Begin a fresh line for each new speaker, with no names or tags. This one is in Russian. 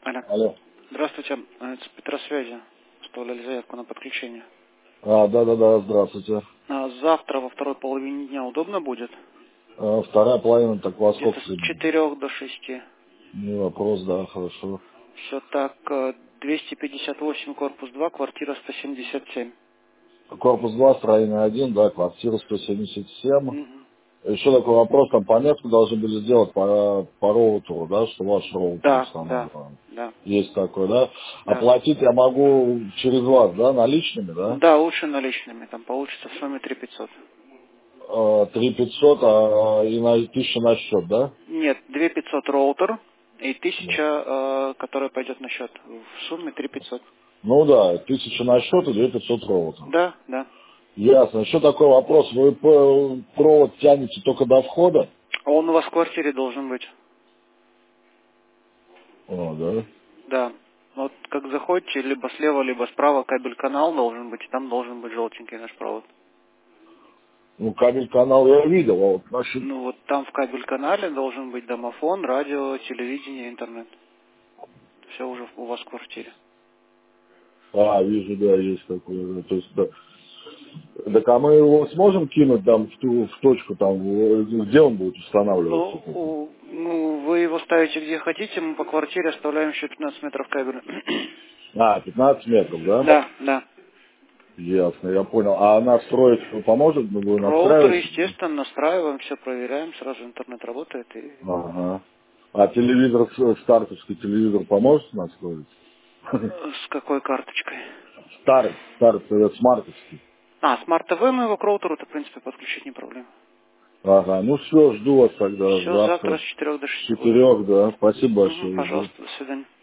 Алло.
Алло.
Здравствуйте. Это с Петросвязи. Оставляли заявку на подключение.
Да, здравствуйте.
Завтра во второй половине дня удобно будет?
Вторая половина, так во
Где-то
сколько
с
времени?
4 до 6.
Не вопрос, да, хорошо.
Все так. 258, корпус 2, квартира 177.
Корпус 2, строение 1, да, квартира 177.
Мгм.
Еще такой вопрос, там пометку должны были сделать по роутеру, да, что ваш роутер
Да, да,
устанавливаем.
да,
Есть такой, да?
да.
Оплатить я могу через вас, да, наличными, да?
Да, лучше наличными. Там получится в сумме 3500.
3500, и на 1000 на счет, да?
Нет, 2500 роутер и
Да.
1000, которая пойдет на счет. В сумме 3500.
Ну да, 1000 на счет и 2500 роутер.
Да, да.
Ясно. Еще такой вопрос. Вы провод тянете только до входа?
Он у вас в квартире должен быть.
О, да.
Да. Вот как заходите, либо слева, либо справа кабель-канал должен быть, и там должен быть желтенький наш провод.
Ну, кабель-канал я видел, а вот насчет...
Ну вот там в кабель-канале должен быть домофон, радио, телевидение, интернет. Все уже у вас в квартире.
Вижу, да, есть такое. Да. То есть, да. Так, а мы его сможем кинуть там в точку, там, где он будет устанавливаться?
Ну, вы его ставите где хотите, мы по квартире оставляем еще 15 метров кабеля.
15 метров, да?
Да, да.
Ясно, я понял. А настроить поможет? Вы
Роутер,
настраиваете?
естественно, настраиваем, все проверяем, сразу интернет работает. И
Ага. А телевизор, стартовский телевизор поможет настроить?
с какой карточкой?
Смартовский.
Смарт ТВ мы его к роутеру-то, в принципе, подключить не проблема.
Ага, ну все, жду вас тогда
Все,
завтра
завтра с 4 до
с
6 будем.
4, да. Спасибо большое. Жду.
Пожалуйста, до свидания.